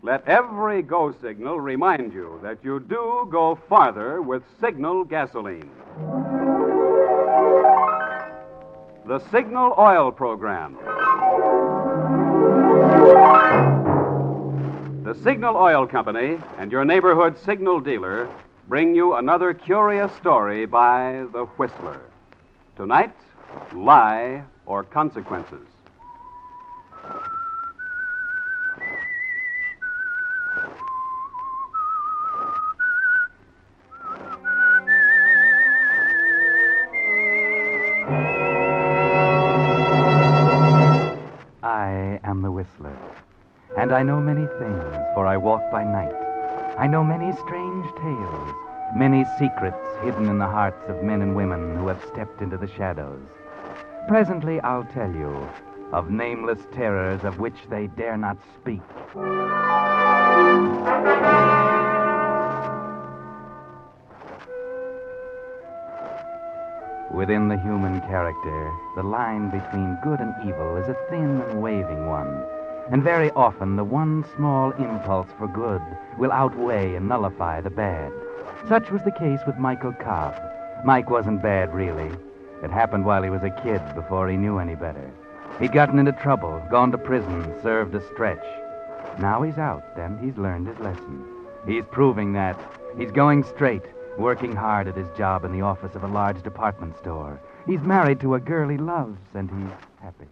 Let every go signal remind you that you do go farther with Signal gasoline. The Signal Oil Program. The Signal Oil Company and your neighborhood Signal dealer bring you another curious story by The Whistler. Tonight, Lie or Consequences. I am the Whistler, and I know many things, for I walk by night. I know many strange tales, many secrets hidden in the hearts of men and women who have stepped into the shadows. Presently I'll tell you of nameless terrors of which they dare not speak. Within the human character, the line between good and evil is a thin and waving one. And very often, the one small impulse for good will outweigh and nullify the bad. Such was the case with Michael Cobb. Mike wasn't bad, really. It happened while he was a kid, before he knew any better. He'd gotten into trouble, gone to prison, served a stretch. Now he's out, and he's learned his lesson. He's proving that. He's going straight, working hard at his job in the office of a large department store. He's married to a girl he loves, and he's happy.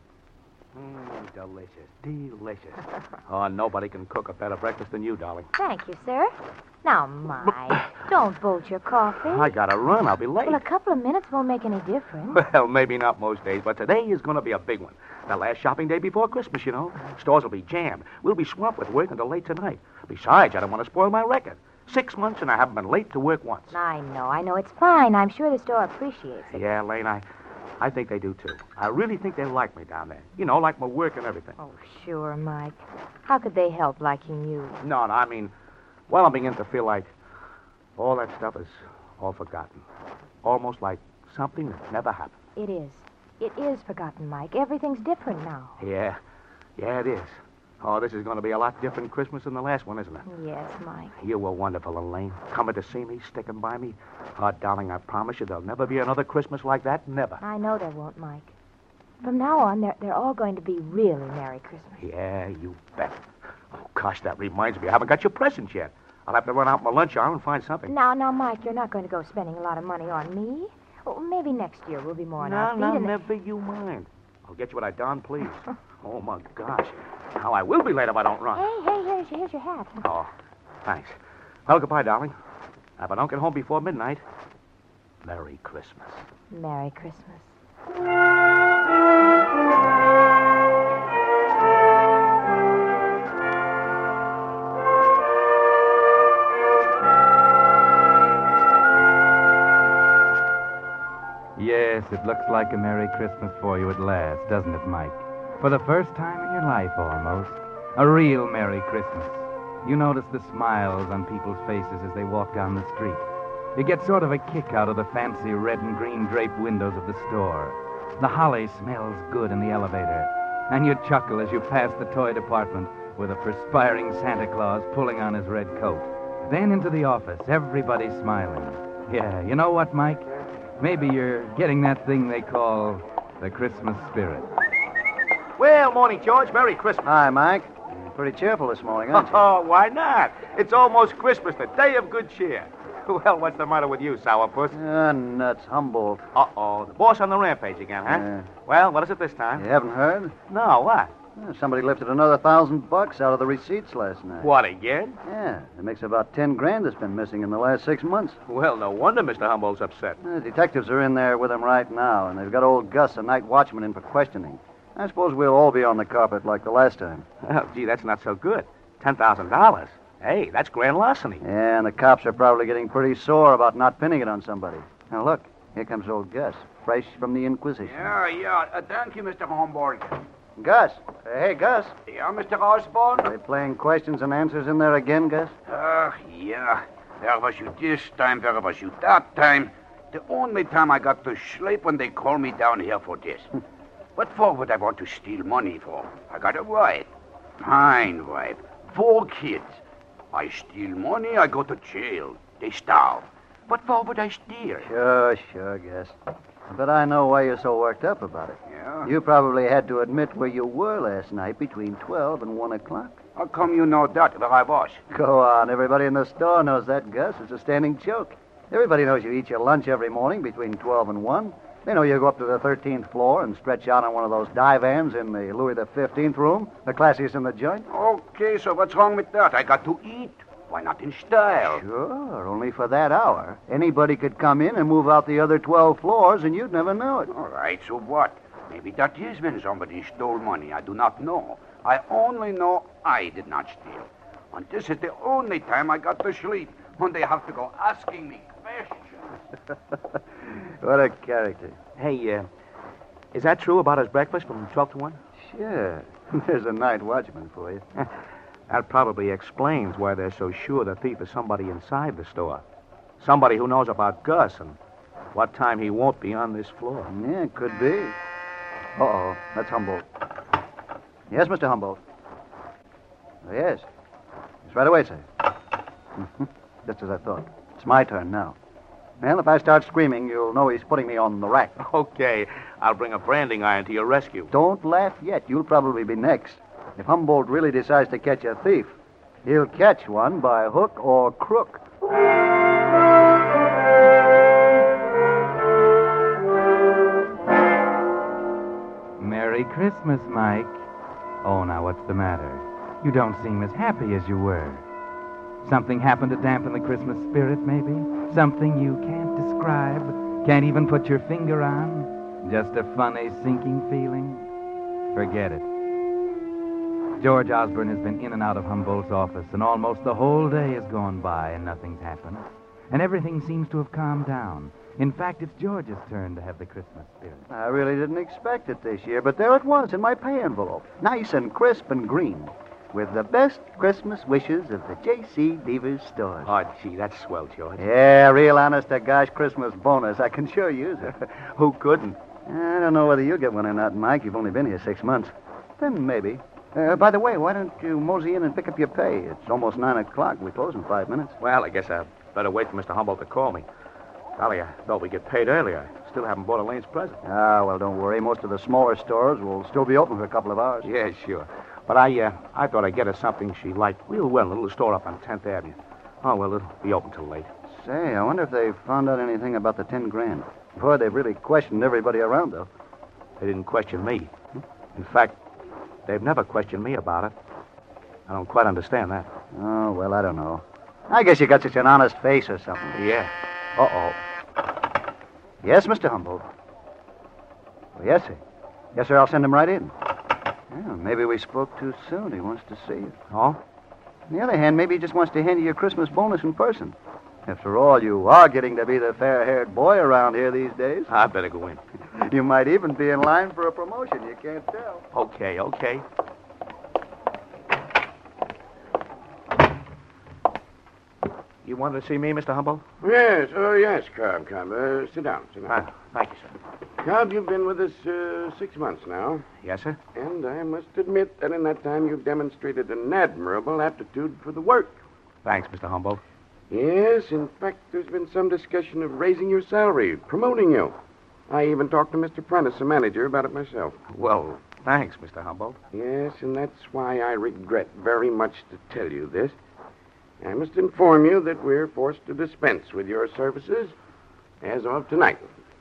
Delicious, delicious. Oh, nobody can cook a better breakfast than you, darling. Thank you, sir. Now, Mike, don't bolt your coffee. I gotta run. I'll be late. Well, a couple of minutes won't make any difference. Well, maybe not most days, but today is going to be a big one. The last shopping day before Christmas, you know. Stores will be jammed. We'll be swamped with work until late tonight. Besides, I don't want to spoil my record. 6 months and I haven't been late to work once. I know. It's fine. I'm sure the store appreciates it. Yeah, Lane, I think they do, too. I really think they like me down there. You know, like my work and everything. Oh, sure, Mike. How could they help liking you? No, I mean, well, I'm beginning to feel like all that stuff is all forgotten. Almost like something that never happened. It is. It is forgotten, Mike. Everything's different now. Yeah, it is. Oh, this is going to be a lot different Christmas than the last one, isn't it? Yes, Mike. You were wonderful, Elaine. Coming to see me, sticking by me. Oh, darling, I promise you there'll never be another Christmas like that. Never. I know there won't, Mike. From now on, they're all going to be really Merry Christmas. Yeah, you bet. Oh, gosh, that reminds me. I haven't got your presents yet. I'll have to run out my lunch hour and find something. Now, Mike, you're not going to go spending a lot of money on me. Oh, maybe next year we'll be more on our feet. No, never you mind. I'll get you what I darn please. Oh, my gosh. Now, I will be late if I don't run. Hey, here's your hat. Oh, thanks. Well, goodbye, darling. If I don't get home before midnight, Merry Christmas. Merry Christmas. Yes, it looks like a Merry Christmas for you at last, doesn't it, Mike? For the first time in your life, almost. A real Merry Christmas. You notice the smiles on people's faces as they walk down the street. You get sort of a kick out of the fancy red and green draped windows of the store. The holly smells good in the elevator. And you chuckle as you pass the toy department with a perspiring Santa Claus pulling on his red coat. Then into the office, everybody smiling. Yeah, you know what, Mike? Maybe you're getting that thing they call the Christmas spirit. Well, morning, George. Merry Christmas. Hi, Mike. You're pretty cheerful this morning, aren't you? Oh, why not? It's almost Christmas, the day of good cheer. Well, what's the matter with you, sourpuss? Nuts. Humboldt. Uh-oh. The boss on the rampage again, huh? Yeah. Well, what is it this time? You haven't heard? No, what? Somebody lifted another $1,000 out of the receipts last night. What, again? Yeah, it makes about 10 grand that's been missing in the last 6 months. Well, no wonder Mr. Humboldt's upset. Detectives are in there with him right now, and they've got old Gus, a night watchman, in for questioning. I suppose we'll all be on the carpet like the last time. Oh, gee, that's not so good. $10,000. Hey, that's grand larceny. Yeah, and the cops are probably getting pretty sore about not pinning it on somebody. Now, look, here comes old Gus, fresh from the Inquisition. Yeah. Thank you, Mr. Homburg. Gus. Hey, Gus. Yeah, Mr. Osborne? Are they playing questions and answers in there again, Gus? Yeah. Where was you this time? Where was you that time? The only time I got to sleep when they called me down here for this. What for would I want to steal money for? I got a wife. Fine wife. 4 kids. I steal money, I go to jail. They starve. What for would I steal? Sure, Gus. But I know why you're so worked up about it. Yeah? You probably had to admit where you were last night between 12 and 1 o'clock. How come you know that, where I was? Go on. Everybody in the store knows that, Gus. It's a standing joke. Everybody knows you eat your lunch every morning between 12 and 1. They know you go up to the 13th floor and stretch out on one of those divans in the Louis XV room, the classiest in the joint. Okay, so what's wrong with that? I got to eat. Why not in style? Sure, only for that hour. Anybody could come in and move out the other 12 floors, and you'd never know it. All right, so what? Maybe that is when somebody stole money. I do not know. I only know I did not steal. And this is the only time I got to sleep, when they have to go asking me questions. What a character. Hey, is that true about his breakfast from 12 to 1? Sure. There's a night watchman for you. That probably explains why they're so sure the thief is somebody inside the store. Somebody who knows about Gus and what time he won't be on this floor. Yeah, it could be. Uh-oh, that's Humboldt. Yes, Mr. Humboldt. Oh, yes. It's right away, sir. Just as I thought. It's my turn now. Well, if I start screaming, you'll know he's putting me on the rack. Okay, I'll bring a branding iron to your rescue. Don't laugh yet. You'll probably be next. If Humboldt really decides to catch a thief, he'll catch one by hook or crook. Merry Christmas, Mike. Oh, now what's the matter? You don't seem as happy as you were. Something happened to dampen the Christmas spirit, maybe? Something you can't describe, can't even put your finger on? Just a funny, sinking feeling? Forget it. George Osborne has been in and out of Humboldt's office, and almost the whole day has gone by and nothing's happened. And everything seems to have calmed down. In fact, it's George's turn to have the Christmas spirit. I really didn't expect it this year, but there it was in my pay envelope. Nice and crisp and green. With the best Christmas wishes of the J.C. Devers stores. Oh, gee, that's swell, George. Yeah, real honest-to-gosh Christmas bonus. I can sure use it. Who couldn't? I don't know whether you'll get one or not, Mike. You've only been here 6 months. Then maybe. By the way, why don't you mosey in and pick up your pay? It's almost 9 o'clock. We close in 5 minutes. Well, I guess I'd better wait for Mr. Humboldt to call me. Golly, I thought we'd get paid earlier. I still haven't bought Elaine's present. Ah, well, don't worry. Most of the smaller stores will still be open for a couple of hours. Yeah, sure. But I thought I'd get her something she liked real well, a little store up on 10th Avenue. Oh, well, it'll be open till late. Say, I wonder if they found out anything about the 10 grand. Boy, they've really questioned everybody around, though. They didn't question me. In fact, they've never questioned me about it. I don't quite understand that. Oh, well, I don't know. I guess you got such an honest face or something. Yeah. Uh-oh. Yes, Mr. Humboldt. Well, yes, sir. Yes, sir, I'll send him right in. Well, maybe we spoke too soon. He wants to see you. Oh? On the other hand, maybe he just wants to hand you your Christmas bonus in person. After all, you are getting to be the fair-haired boy around here these days. I better go in. You might even be in line for a promotion. You can't tell. Okay. You wanted to see me, Mr. Humboldt? Yes, Cobb. Sit down. Thank you, sir. Cobb, you've been with us 6 months now. Yes, sir? And I must admit that in that time you've demonstrated an admirable aptitude for the work. Thanks, Mr. Humboldt. Yes, in fact, there's been some discussion of raising your salary, promoting you. I even talked to Mr. Prentice, the manager, about it myself. Well, thanks, Mr. Humboldt. Yes, and that's why I regret very much to tell you this. I must inform you that we're forced to dispense with your services as of tonight.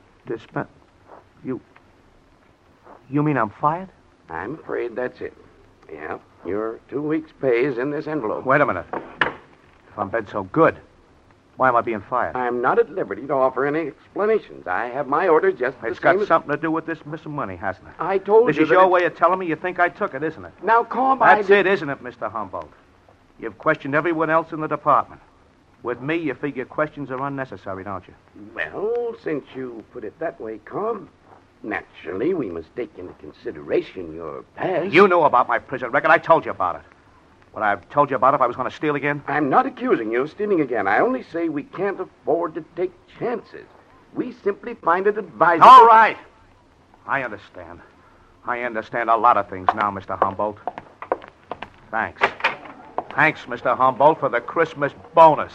You mean I'm fired? I'm afraid that's it. Yeah, your 2 weeks' pay is in this envelope. Wait a minute. If I'm been so good, why am I being fired? I'm not at liberty to offer any explanations. I have my orders just the It's same got as... something to do with this missing money, hasn't it? I told This you is that your it's- way of telling me you think I took it, isn't it? Now, Cobb, That's it, isn't it, Mr. Humboldt? You've questioned everyone else in the department. With me, you figure questions are unnecessary, don't you? Well, since you put it that way, Cobb, naturally we must take into consideration your past. You knew about my prison record. I told you about it. Would I have told you about it if I was going to steal again? I'm not accusing you of stealing again. I only say we can't afford to take chances. We simply find it advisable... All right. I understand. I understand a lot of things now, Mr. Humboldt. Thanks. Thanks, Mr. Humboldt, for the Christmas bonus.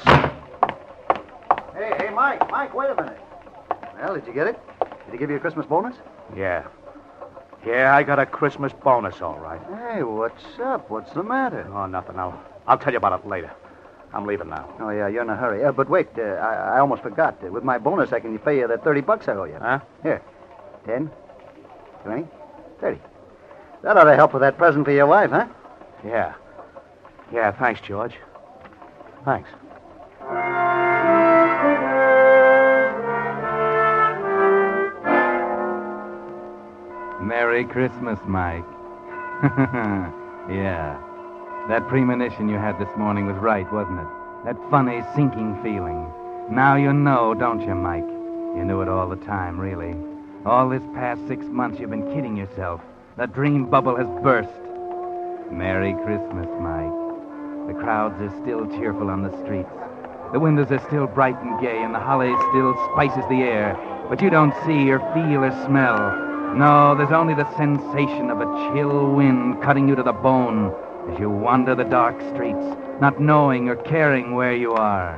Hey, Mike. Mike, wait a minute. Well, did you get it? Did he give you a Christmas bonus? Yeah. Yeah, I got a Christmas bonus, all right. Hey, what's up? What's the matter? Oh, nothing. I'll tell you about it later. I'm leaving now. Oh, yeah, you're in a hurry. But wait, I almost forgot. With my bonus, I can pay you that $30 I owe you. Huh? Here. 10, 20, 30. That ought to help with that present for your wife, huh? Yeah. Yeah, thanks, George. Thanks. Merry Christmas, Mike. Yeah. That premonition you had this morning was right, wasn't it? That funny, sinking feeling. Now you know, don't you, Mike? You knew it all the time, really. All this past 6 months you've been kidding yourself. The dream bubble has burst. Merry Christmas, Mike. The crowds are still cheerful on the streets. The windows are still bright and gay, and the holly still spices the air. But you don't see or feel or smell. No, there's only the sensation of a chill wind cutting you to the bone as you wander the dark streets, not knowing or caring where you are.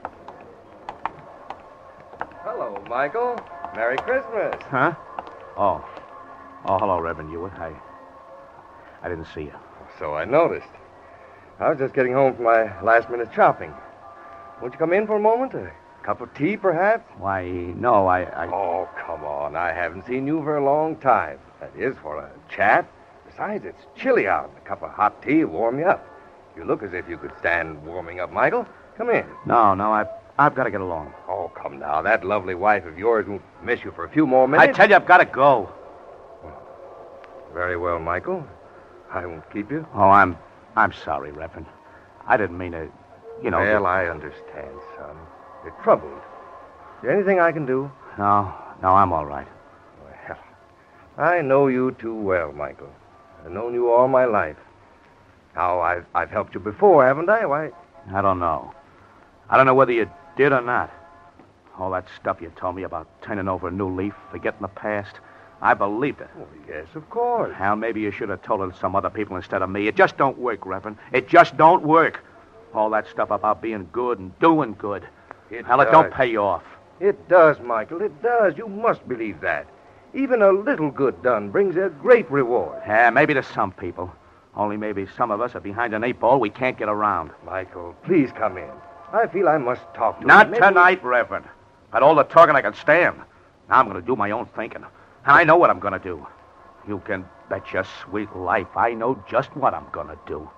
Hello, Michael. Merry Christmas. Huh? Oh, hello, Reverend Hewitt. I didn't see you. So I noticed. I was just getting home from my last-minute shopping. Won't you come in for a moment? A cup of tea, perhaps? Why, no, I... Oh, come on. I haven't seen you for a long time. That is, for a chat. Besides, it's chilly out. A cup of hot tea will warm you up. You look as if you could stand warming up, Michael. Come in. No, I've got to get along. Oh, come now. That lovely wife of yours won't miss you for a few more minutes. I tell you, I've got to go. Very well, Michael. I won't keep you. Oh, I'm sorry, Reverend. I didn't mean to, Well, I understand, son. You're troubled. Is there anything I can do? No, I'm all right. Well, I know you too well, Michael. I've known you all my life. Now, I've helped you before, haven't I? Why? I don't know. I don't know whether you did or not. All that stuff you told me about turning over a new leaf, forgetting the past, I believed it. Oh, yes, of course. Hell, maybe you should have told it to some other people instead of me. It just don't work, Reverend. It just don't work. All that stuff about being good and doing good. Hell, it don't pay you off. It does, Michael. It does. You must believe that. Even a little good done brings a great reward. Yeah, maybe to some people. Only maybe some of us are behind an 8-ball we can't get around. Michael, please come in. I feel I must talk to you. Not Maybe- tonight, Reverend. Got all the talking I can stand. Now I'm going to do my own thinking. And I know what I'm going to do. You can bet your sweet life I know just what I'm going to do.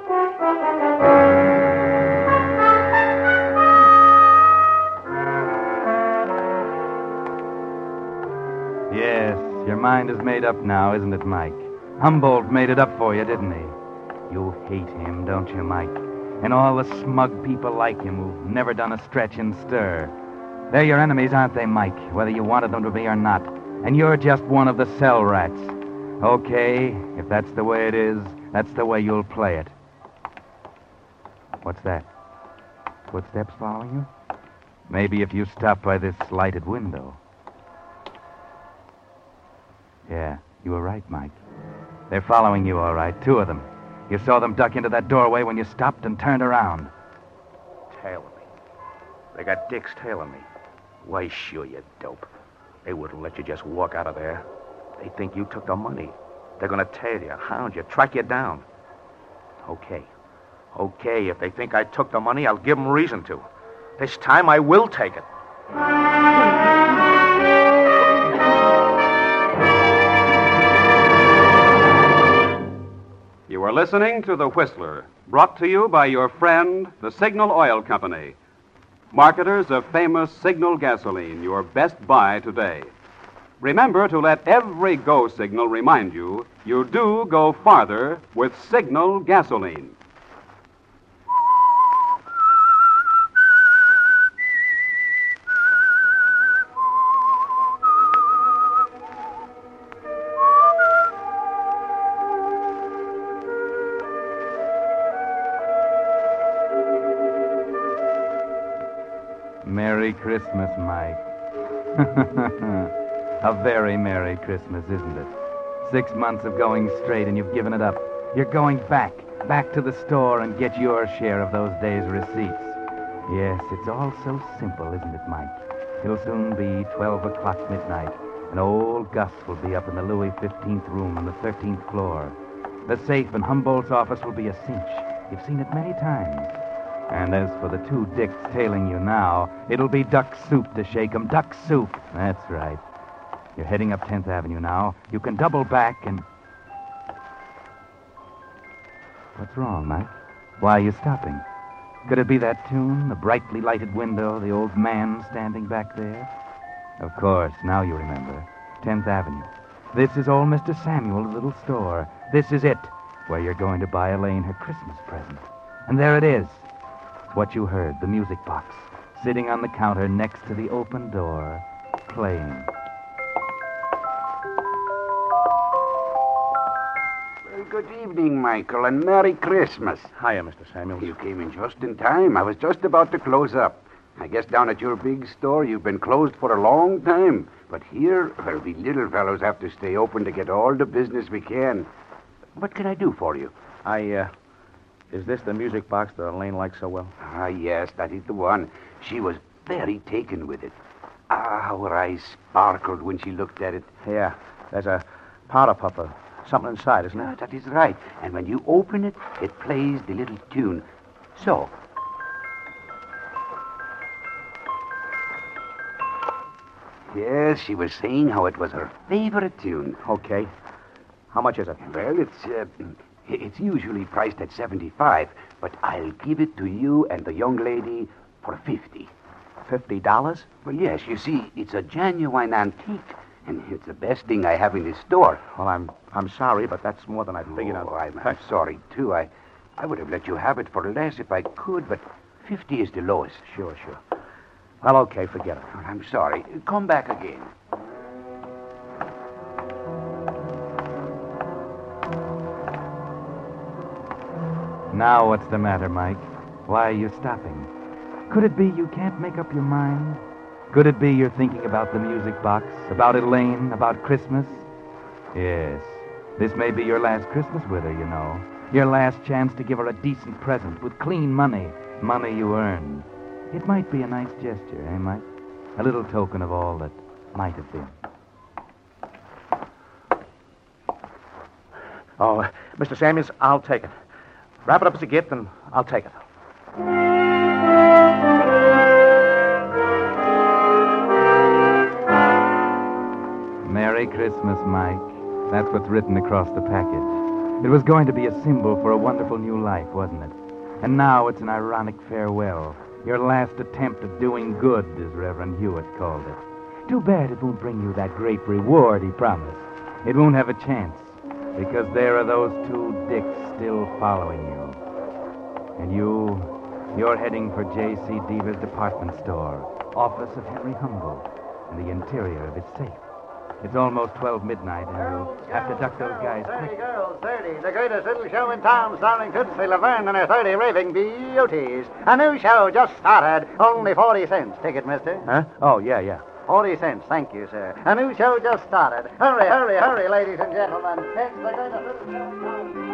Yes, your mind is made up now, isn't it, Mike? Humboldt made it up for you, didn't he? You hate him, don't you, Mike? And all the smug people like him who've never done a stretch and stir. They're your enemies, aren't they, Mike? Whether you wanted them to be or not. And you're just one of the cell rats. Okay, if that's the way it is, that's the way you'll play it. What's that? Footsteps following you? Maybe if you stop by this lighted window. Yeah, you were right, Mike. They're following you, all right. 2 of them. You saw them duck into that doorway when you stopped and turned around. Tailing me. They got dicks tailing me. Why, sure, you dope. They wouldn't let you just walk out of there. They think you took the money. They're going to tail you, hound you, track you down. Okay. Okay, if they think I took the money, I'll give them reason to. This time I will take it. You are listening to The Whistler, brought to you by your friend, the Signal Oil Company. Marketers of famous Signal gasoline, your best buy today. Remember to let every go signal remind you you do go farther with Signal gasoline. Merry Christmas, Mike. A very Merry Christmas, isn't it? 6 months of going straight and you've given it up. You're going back. back to the store and get your share of those days' receipts. Yes, it's all so simple, isn't it, Mike? It'll soon be 12 o'clock midnight, and old Gus will be up in the Louis 15th room on the 13th floor. The safe in Humboldt's office will be a cinch. You've seen it many times. And as for the two dicks tailing you now, it'll be duck soup to shake 'em. Duck soup. That's right. You're heading up 10th Avenue now. You can double back and... What's wrong, Mike? Why are you stopping? Could it be that tune, the brightly lighted window, the old man standing back there? Of course, now you remember. 10th Avenue. This is old Mr. Samuel's little store. This is it, where you're going to buy Elaine her Christmas present. And there it is. What you heard, the music box, sitting on the counter next to the open door, playing. Well, good evening, Michael, and Merry Christmas. Hiya, Mr. Samuels. You came in just in time. I was just about to close up. I guess down at your big store you've been closed for a long time. But here, well, we little fellows have to stay open to get all the business we can. What can I do for you? Is this the music box that Elaine likes so well? Ah, yes, that is the one. She was very taken with it. Ah, how her eyes sparkled when she looked at it. Yeah, there's a powder puff or something inside, isn't Ah, it? that is right. And when you open it, it plays the little tune. So. Yes, she was saying how it was her favorite tune. Okay. How much is it? Well, it's usually priced at 75, but I'll give it to you and the young lady for 50. $50? Well, yes, you see, it's a genuine antique, and it's the best thing I have in this store. Well, I'm sorry, but that's more than I figured out. I'm sorry, too. I would have let you have it for less if I could, but 50 is the lowest. Sure. Well, okay, forget it. Well, I'm sorry. Come back again. Now what's the matter, Mike? Why are you stopping? Could it be you can't make up your mind? Could it be you're thinking about the music box, about Elaine, about Christmas? Yes, this may be your last Christmas with her, you know. Your last chance to give her a decent present with clean money you earned. It might be a nice gesture, eh, Mike? A little token of all that might have been. Oh, Mr. Samuels, I'll take it. Wrap it up as a gift, and I'll take it. Merry Christmas, Mike. That's what's written across the package. It was going to be a symbol for a wonderful new life, wasn't it? And now it's an ironic farewell. Your last attempt at doing good, as Reverend Hewitt called it. Too bad it won't bring you that great reward he promised. It won't have a chance, because there are those two dicks still following you. And you're heading for J.C. Deaver's department store, office of Henry Humboldt, and the interior of its safe. It's almost 12 midnight, and you'll have to duck those guys 30 quick. girls, 30. The greatest little show in town, starring Tootsie Laverne and her 30 raving beauties. A new show just started. Only 40 cents. Ticket, mister. Huh? Oh, yeah. 40 cents. Thank you, sir. A new show just started. Hurry, ladies and gentlemen. It's the greatest little show in town.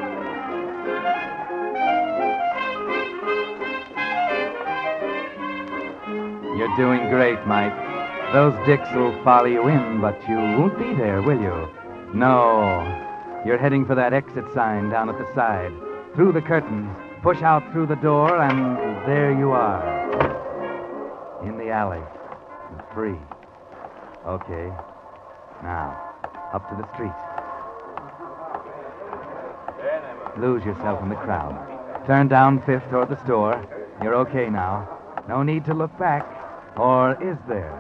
You're doing great, Mike. Those dicks will follow you in, but you won't be there, will you? No. You're heading for that exit sign down at the side. Through the curtains, push out through the door, and there you are. In the alley. And free. Okay. Now, up to the street. Lose yourself in the crowd. Turn down Fifth toward the store. You're okay now. No need to look back. Or is there?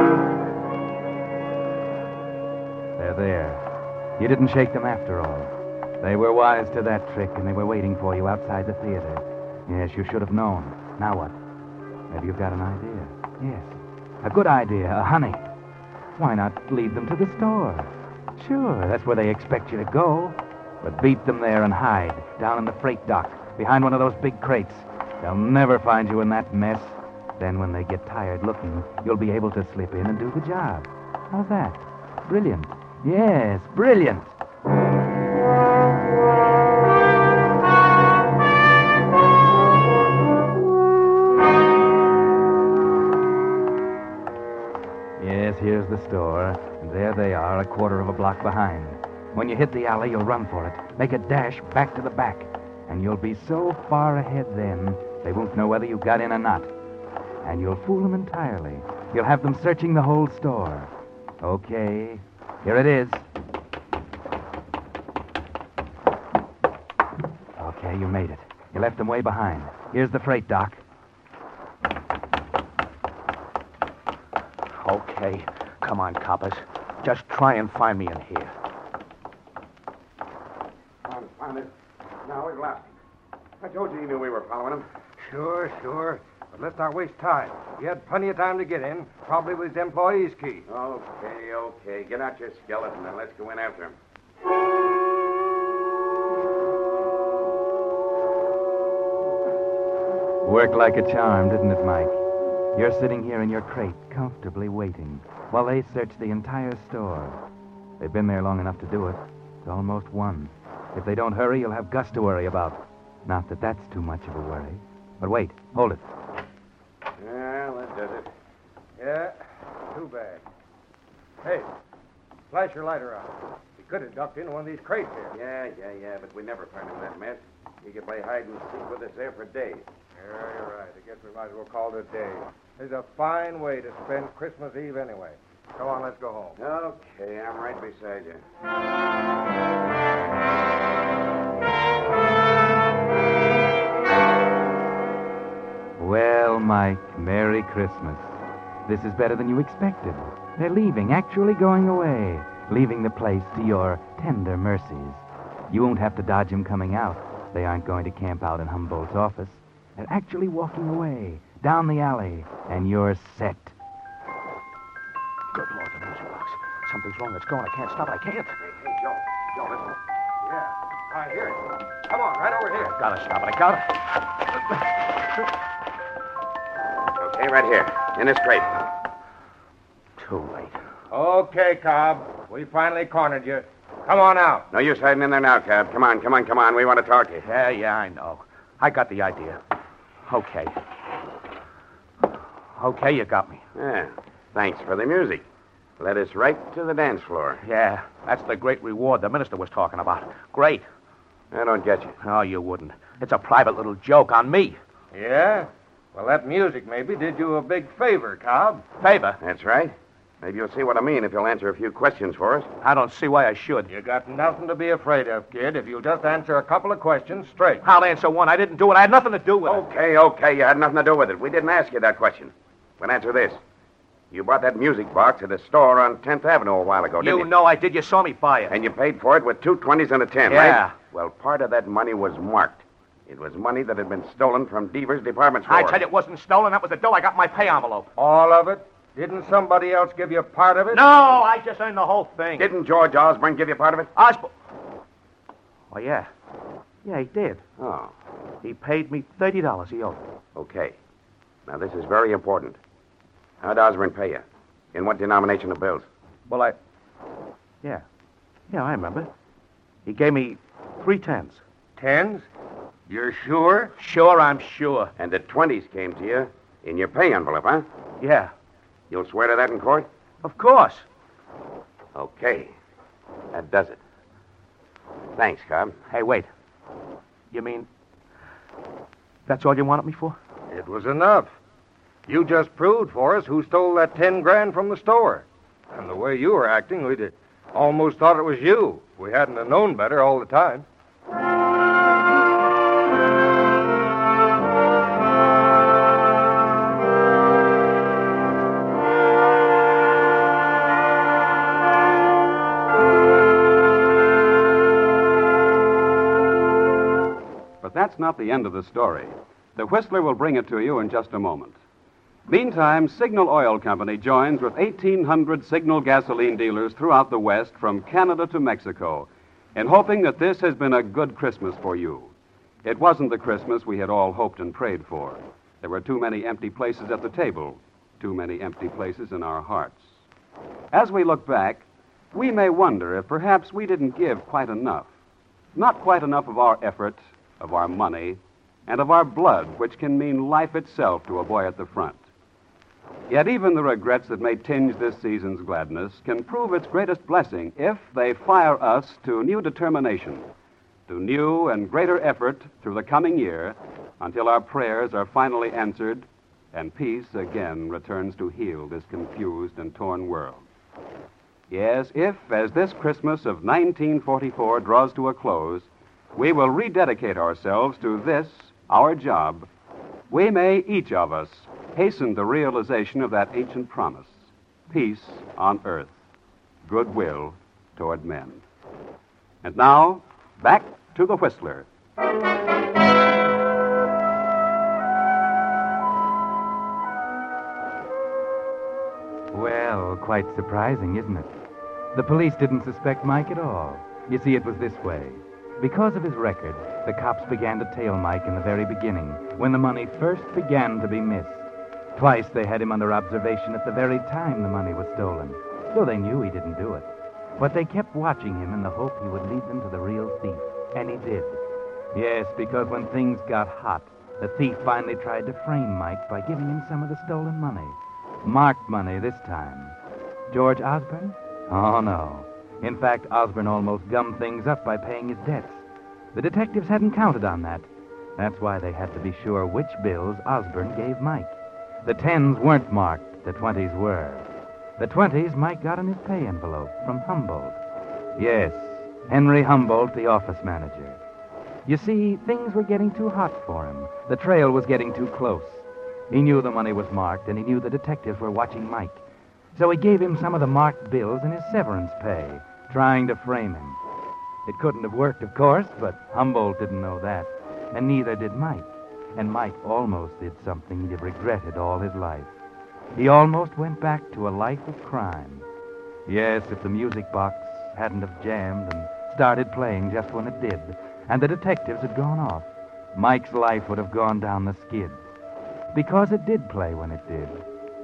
They're there. You didn't shake them after all. They were wise to that trick, and they were waiting for you outside the theater. Yes, you should have known. Now what? Maybe you've got an idea. Yes. A good idea. A honey. Why not lead them to the store? Sure, that's where they expect you to go. But beat them there and hide, down in the freight dock, behind one of those big crates. They'll never find you in that mess. Then when they get tired looking, you'll be able to slip in and do the job. How's that? Brilliant. Yes, brilliant. here's the store, and there they are, a quarter of a block behind. When you hit the alley, you'll run for it. Make a dash back to the back. And you'll be so far ahead then, they won't know whether you got in or not. And you'll fool them entirely. You'll have them searching the whole store. Okay, here it is. Okay, you made it. You left them way behind. Here's the freight dock. Okay. Come on, coppers. Just try and find me in here. Found it. Now we've lost him. I told you knew we were following him. Sure. But let's not waste time. He had plenty of time to get in, probably with his employee's key. Okay. Get out your skeleton and let's go in after him. Worked like a charm, didn't it, Mike? You're sitting here in your crate, comfortably waiting, while they search the entire store. They've been there long enough to do it. It's almost 1. If they don't hurry, you'll have Gus to worry about. Not that that's too much of a worry. But wait, hold it. Well, that does it. Yeah, too bad. Hey, flash your lighter on. He could have ducked into one of these crates here. Yeah, but we never find him in that mess. He could play hide and seek with us there for days. Yeah, you're right. I guess we might as well call it a day. It's a fine way to spend Christmas Eve anyway. Come on, let's go home. Okay, I'm right beside you. Well, Mike, Merry Christmas. This is better than you expected. They're leaving, actually going away, leaving the place to your tender mercies. You won't have to dodge them coming out. They aren't going to camp out in Humboldt's office. They're actually walking away, down the alley, and you're set. Good Lord, the music box. Something's wrong. It's going. I can't stop it. I can't. Hey, Joe, listen. Yeah, I hear it. Come on, right over here. Gotta stop it. I gotta. Okay, right here, in this crate. Too late. Okay, Cobb. We finally cornered you. Come on out. No use hiding in there now, Cab. Come on. We want to talk to you. Yeah, I know. I got the idea. Okay. Okay, you got me. Yeah, thanks for the music. Led us right to the dance floor. Yeah, that's the great reward the minister was talking about. Great. I don't get you. Oh, you wouldn't. It's a private little joke on me. Yeah? Well, that music maybe did you a big favor, Cobb. Favor? That's right. Maybe you'll see what I mean if you'll answer a few questions for us. I don't see why I should. You got nothing to be afraid of, kid, if you'll just answer a couple of questions straight. I'll answer one. I didn't do it. I had nothing to do with it. Okay. You had nothing to do with it. We didn't ask you that question. We'll answer this. You bought that music box at a store on 10th Avenue a while ago, didn't you? You know I did. You saw me buy it. And you paid for it with 2 20s and a 10, Yeah. right? Well, part of that money was marked. It was money that had been stolen from Deaver's department store. I tell you, it wasn't stolen. That was the dough I got in my pay envelope. All of it? Didn't somebody else give you part of it? No, I just earned the whole thing. Didn't George Osborne give you part of it? Osborne? Oh, yeah. Yeah, he did. Oh, He paid me $30 he owed. okay. Now, this is very important. How'd Osborne pay you? In what denomination of bills? Well, Yeah, I remember. He gave me 3 tens. 10s? You're sure? Sure, I'm sure. And the 20s came to you in your pay envelope, huh? Yeah, You'll swear to that in court? of course. Okay. That does it. Thanks, Cobb. Hey, wait. You mean that's all you wanted me for? It was enough. You just proved for us who stole that 10 grand from the store. And the way you were acting, we'd almost thought it was you. We hadn't have known better all the time. But that's not the end of the story. The Whistler will bring it to you in just a moment. Meantime, Signal Oil Company joins with 1,800 Signal gasoline dealers throughout the West from Canada to Mexico in hoping that this has been a good Christmas for you. It wasn't the Christmas we had all hoped and prayed for. There were too many empty places at the table, too many empty places in our hearts. As we look back, we may wonder if perhaps we didn't give quite enough. Not quite enough of our effort, of our money, and of our blood, which can mean life itself to a boy at the front. Yet even the regrets that may tinge this season's gladness can prove its greatest blessing if they fire us to new determination, to new and greater effort through the coming year until our prayers are finally answered and peace again returns to heal this confused and torn world. Yes, if, as this Christmas of 1944 draws to a close, we will rededicate ourselves to this, our job, we may, each of us, hasten the realization of that ancient promise, peace on earth, goodwill toward men. And now, back to the Whistler. Well, quite surprising, isn't it? The police didn't suspect Mike at all. You see, it was this way. Because of his record, the cops began to tail Mike in the very beginning, when the money first began to be missed. Twice they had him under observation at the very time the money was stolen, though they knew he didn't do it. But they kept watching him in the hope he would lead them to the real thief, and he did. Yes, because when things got hot, the thief finally tried to frame Mike by giving him some of the stolen money. Marked money this time. George Osborne? Oh, no. In fact, Osborne almost gummed things up by paying his debts. The detectives hadn't counted on that. That's why they had to be sure which bills Osborne gave Mike. The 10s weren't marked, the 20s were. The 20s Mike got in his pay envelope from Humboldt. Yes, Henry Humboldt, the office manager. You see, things were getting too hot for him. The trail was getting too close. He knew the money was marked, and he knew the detectives were watching Mike. So he gave him some of the marked bills in his severance pay, trying to frame him. It couldn't have worked, of course, but Humboldt didn't know that, and neither did Mike. And Mike almost did something he'd have regretted all his life. He almost went back to a life of crime. Yes, if the music box hadn't have jammed and started playing just when it did, and the detectives had gone off, Mike's life would have gone down the skids. Because it did play when it did.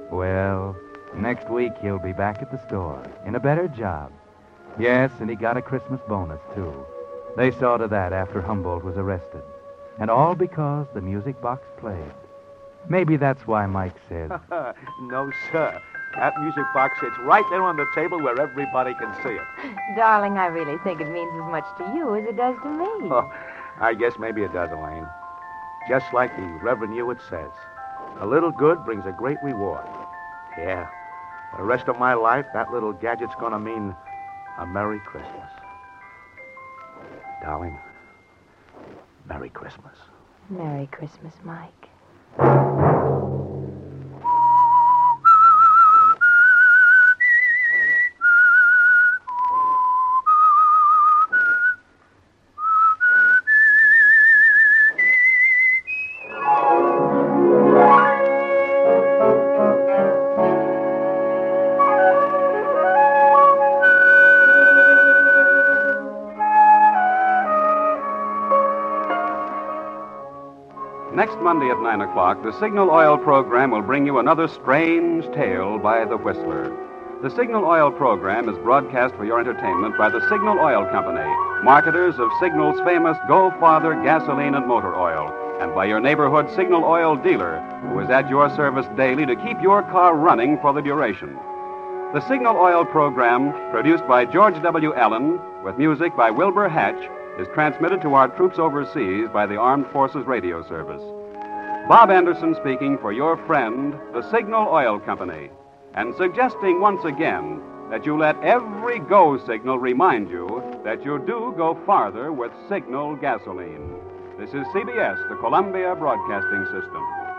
Well, next week he'll be back at the store, in a better job. Yes, and he got a Christmas bonus, too. They saw to that after Humboldt was arrested. And all because the music box played. Maybe that's why Mike said... No, sir. That music box sits right there on the table where everybody can see it. Darling, I really think it means as much to you as it does to me. Oh, I guess maybe it does, Elaine. Just like the Reverend Hewitt says, a little good brings a great reward. Yeah, for the rest of my life, that little gadget's going to mean a Merry Christmas. Darling, Merry Christmas. Merry Christmas, Mike. Next Monday at 9 o'clock, the Signal Oil program will bring you another strange tale by the Whistler. The Signal Oil program is broadcast for your entertainment by the Signal Oil Company, marketers of Signal's famous Go Farther gasoline and motor oil, and by your neighborhood Signal Oil dealer, who is at your service daily to keep your car running for the duration. The Signal Oil program, produced by George W. Allen, with music by Wilbur Hatch, is transmitted to our troops overseas by the Armed Forces Radio Service. Bob Anderson speaking for your friend, the Signal Oil Company, and suggesting once again that you let every go signal remind you that you do go farther with Signal gasoline. This is CBS, the Columbia Broadcasting System.